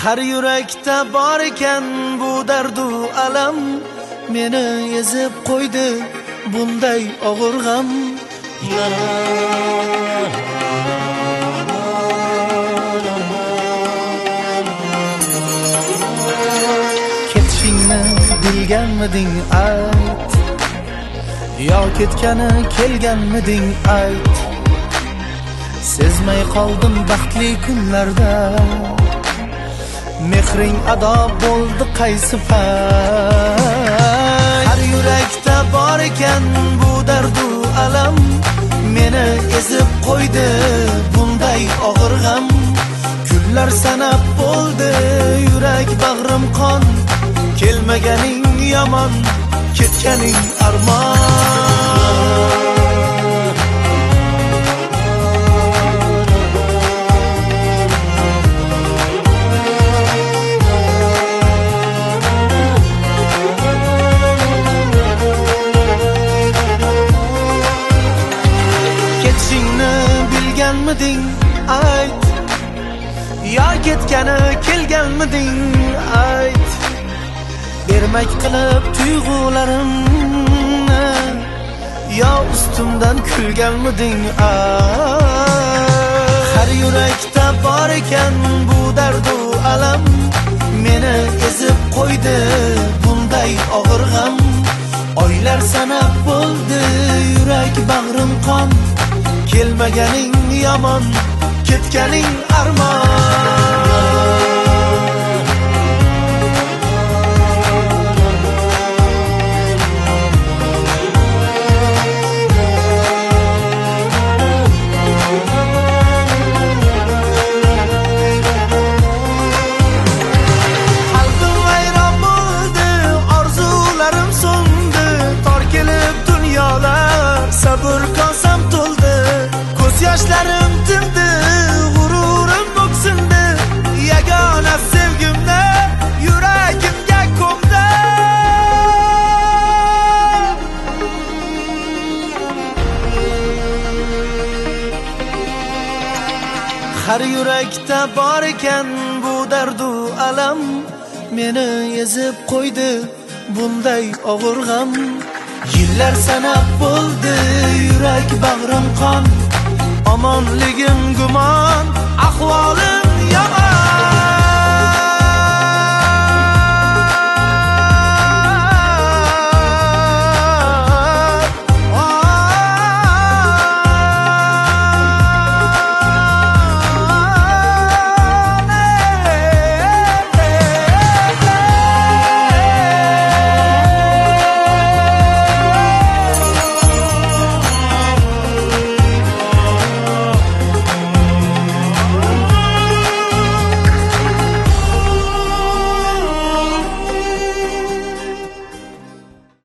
Har yurakda bor ekan bu dardu alam, meni ezib qo'ydi bunday og'ir g'am. Ketishingni bilganmiding ayt, yo ketgani kelganmiding ayt. Sezmay qoldim baxtli kunlarda, mehring ado bo'ldi qaysi pay. Har yurakda bor ekan bu dardu alam, meni ezib qo'ydi bunday og'ir g'am. Kunlar sanab bo'ldi yurak bag'rim qon, kelmaganing yomon, ketganing armon. Bilganmiding ayt, yo ketgani kelganmiding ayt. Bermak qilib tuyg'ularimni, yo ustimdan kulganmiding ayt. Har yurakda bor ekan bu dardu alam, meni ezib qo'ydi bunday og'ir g'am. Oylar sanab bo'ldi yurak bag'rim qon, kelmaganing yomon, ketganing armon. Qalbim vayron bo'ldi, orzularim so'ndi, tor kelib dunyolar, sabr kosam to'ldi. Yoshlarim tindi, g'ururim o'ksindi, yagona sevgimni yuragimga ko'mdi. Har yurakda bor ekan bu dardu alam, meni ezib qo'ydi bunday og'ir g'am. Yillar sanab bo'ldi yurak bag'rim qon, omonligim